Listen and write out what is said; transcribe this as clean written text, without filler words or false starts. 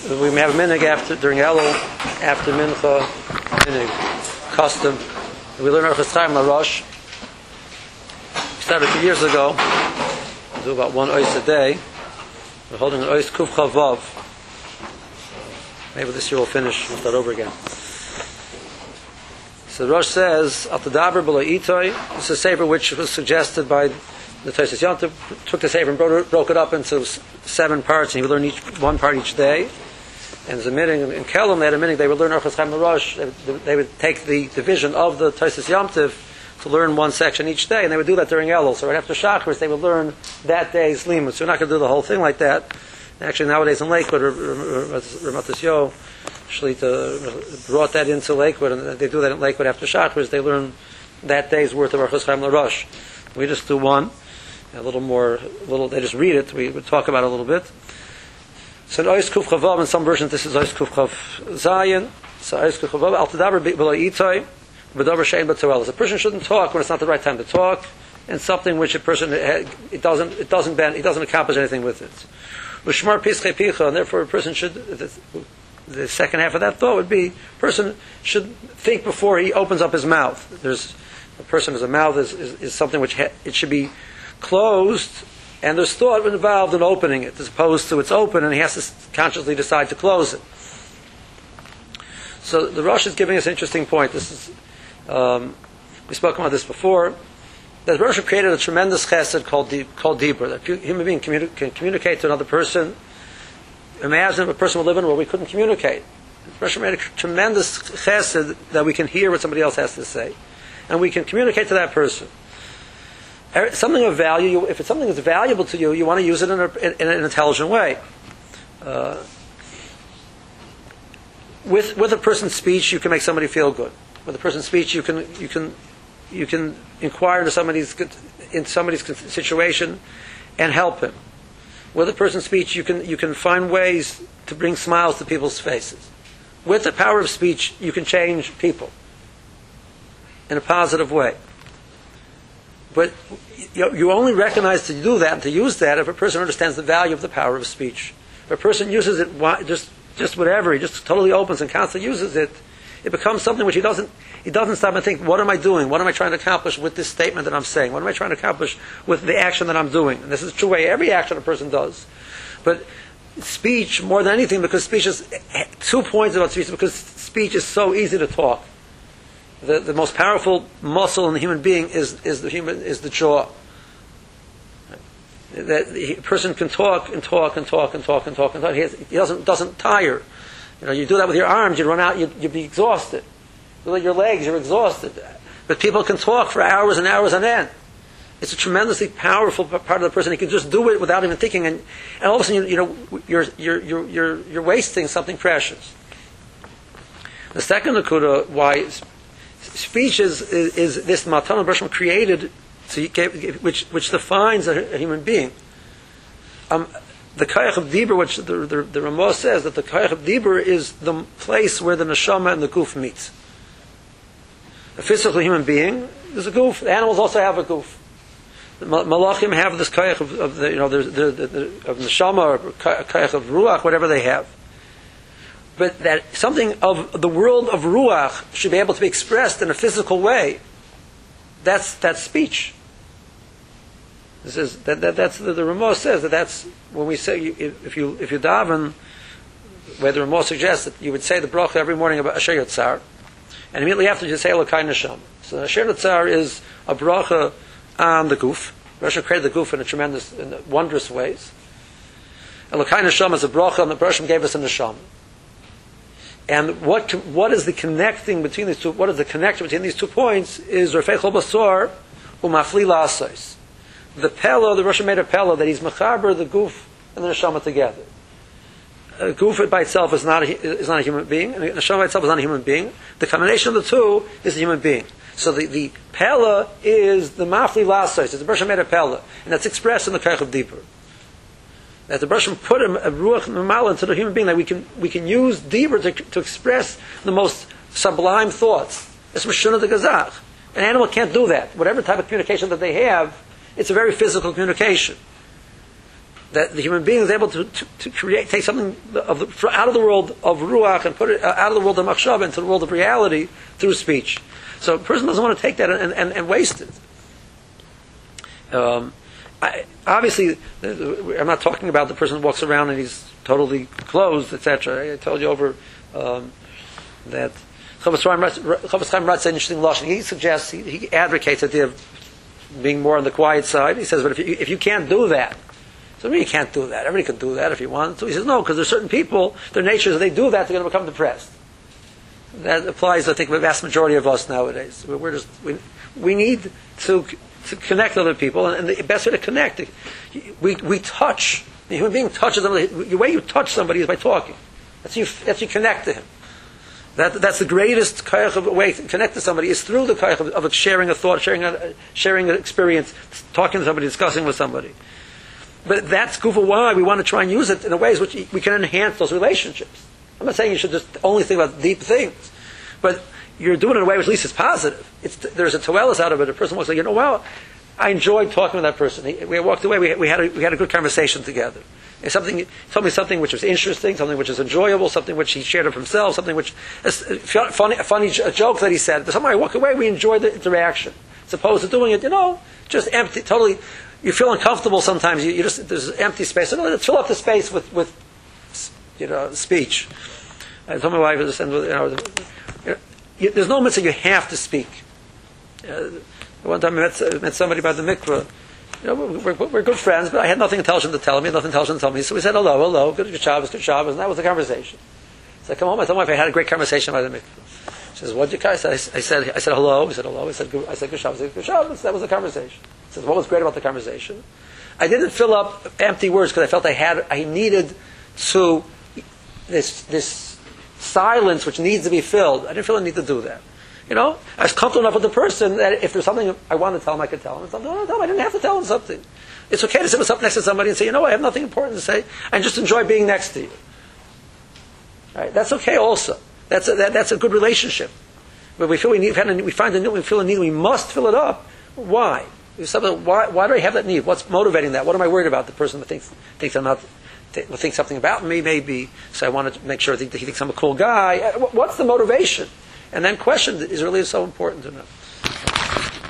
We have a minhag during Elul, after Mincha, minhag, custom. We learn Orchos Chaim LaRosh. We started a few years ago. We do about one ois a day. We're holding an ois Kuf Chavav. Maybe this year we'll finish. We'll start over again. So Rosh says, Al Tadaber B'lo Itoi. This is a sefer which was suggested by the Tosfos Yontif. Took the sefer and broke it up into 7 parts, and he would learn one part each day. And there's a meeting in Kelm, they had a meeting, they would learn Orchos Chaim LaRosh. They would take the division of the Tosfos Yontif to learn one section each day, and they would do that during Elul. So right after Shacharis, they would learn that day's limud. So we're not going to do the whole thing like that. Actually, nowadays in Lakewood, Ramatas Yo Shlita brought that into Lakewood, and they do that in Lakewood after Shacharis. They learn that day's worth of Orchos Chaim LaRosh. We just do one, a little more. They just read it. We would talk about it a little bit. So in Ois Kuf Chavav, in some versions this is Ois Kuf Chav Zayin. So Ois Kuf Chavav, Al Tadaber B'lo Itoi, B'davar Shein B'Torah. A person shouldn't talk when it's not the right time to talk, and something which a person he doesn't accomplish anything with it. U'shmar Pischei Picha, and therefore a person should. The second half of that thought would be: a person should think before he opens up his mouth. There's a person as a mouth is something which it should be closed. And there's thought involved in opening it, as opposed to it's open and he has to consciously decide to close it. So the Rosh is giving us an interesting point. This is we spoke about this before. That the Rosh created a tremendous chesed called Dibur. That a human being can communicate to another person. Imagine if a person would live in where we couldn't communicate. The Rosh made a tremendous chesed that we can hear what somebody else has to say, and we can communicate to that person. Something of value, if it's something that's valuable to you, you want to use it in an intelligent way. With a person's speech, you can make somebody feel good. With a person's speech, you can inquire into somebody's situation and help him. With a person's speech, you can find ways to bring smiles to people's faces. With the power of speech, you can change people in a positive way. But you only recognize to do that and to use that if a person understands the value of the power of speech. If a person uses it just whatever, he just totally opens and constantly uses it, it becomes something which he doesn't stop and think, what am I doing? What am I trying to accomplish with this statement that I'm saying? What am I trying to accomplish with the action that I'm doing? And this is true way every action a person does. But speech, more than anything, because speech is 2 points about speech, because speech is so easy to talk. The most powerful muscle in the human being is the jaw. That a person can talk and talk and talk and talk and talk and talk. He doesn't tire. You do that with your arms, you run out, you'd be exhausted. With your legs, you're exhausted. But people can talk for hours and hours on end. It's a tremendously powerful part of the person. He can just do it without even thinking, and all of a sudden, you're wasting something precious. The second nakuda why speech is this Matana Bereshit created, which defines a human being. The Kayach of Dibur, which the Ramah says that the Kayach of Dibur is the place where the Neshama and the Guf meet. A physical human being is a Guf. The animals also have a Guf. The Malachim have this Kayach of the Neshama or Kayach of Ruach, whatever they have. But that something of the world of Ruach should be able to be expressed in a physical way. That's speech. This is that's the Ramah says that's when we say if you daven, where the Ramah suggests that you would say the bracha every morning about Asher Yotzar, and immediately after you say Elokai Neshama. So Asher Yotzar is a bracha on the Guf. Rosh created the Guf in wondrous ways. Elokai Neshama is a bracha, and the Bereshit gave us a Neshama. And what is the connecting between these two? What is the connection between these 2 points? Is Rafei Chol Basor u'Mafli La'asos. The Pella, the Rosh made a Pella that he's mechaber the Guf and the Neshama together. A Guf by itself is not a human being, and the Neshama by itself is not a human being. The combination of the two is a human being. So the Pella is the Mafli La'asos. It's the Rosh made a Pella, and that's expressed in the Kayach of Dibur. That the Bereshit put a ruach mamala into the human being, that we can use dibur to express the most sublime thoughts. It's mashuna de gazach. An animal can't do that. Whatever type of communication that they have, it's a very physical communication. that the human being is able to create, take something out of the world of ruach and put it out of the world of machshava into the world of reality through speech. So a person doesn't want to take that and waste it. Obviously, I'm not talking about the person who walks around and he's totally closed, etc. I told you over that Chofetz Chaim writes an interesting lashon. He suggests, he advocates the idea of being more on the quiet side. He says, but if you can't do that, so you can't do that. Everybody can do that if you want to. He says, no, because there's certain people, their natures, if they do that, they're going to become depressed. That applies, I think, to the vast majority of us nowadays. We need to connect with other people, and the best way to connect, we touch. The human being touches somebody. The way you touch somebody is by talking. That's you connect to him. That's the greatest kayach of a way to connect to somebody is through the kayach of sharing a thought, sharing an experience, talking to somebody, discussing with somebody. But that's gufa why we want to try and use it in ways which we can enhance those relationships. I'm not saying you should just only think about deep things, but you're doing it in a way which at least is positive. There's a toelis out of it. A person walks like, well, I enjoyed talking with that person. We walked away. We had a good conversation together. He told me something which was interesting, something which was enjoyable, something which he shared of himself, something which a funny joke that he said. Somehow I walk away. We enjoyed the interaction, as opposed to doing it, just empty, totally. You feel uncomfortable sometimes. You just there's empty space. So let's fill up the space with speech. I told my wife, there's no mitzvah you have to speak. One time I met somebody about the mikveh. We're good friends, but I had nothing intelligent to tell him. He had nothing intelligent to tell me. So we said hello, good Shabbos, and that was the conversation. So I come home. I told my wife I had a great conversation about the mikveh. She says, "What did you guys?" I said hello. He said hello. I said good Shabbos. Good Shabbos. That was the conversation. He said, what was great about the conversation? I didn't fill up empty words because I felt I needed to this silence which needs to be filled. I didn't feel a need to do that. I was comfortable enough with the person that if there's something I want to tell him, I could tell him. If something I want to tell him, I didn't have to tell him something. It's okay to sit next to somebody and say, I have nothing important to say. I just enjoy being next to you. Right? That's okay also. That's a good relationship. But we feel we feel a need, we must fill it up. Why? Why do I have that need? What's motivating that? What am I worried about? The person that thinks I'm not, will think something about me maybe, so I want to make sure that he thinks I'm a cool guy. What's the motivation? And then question is really so important to know.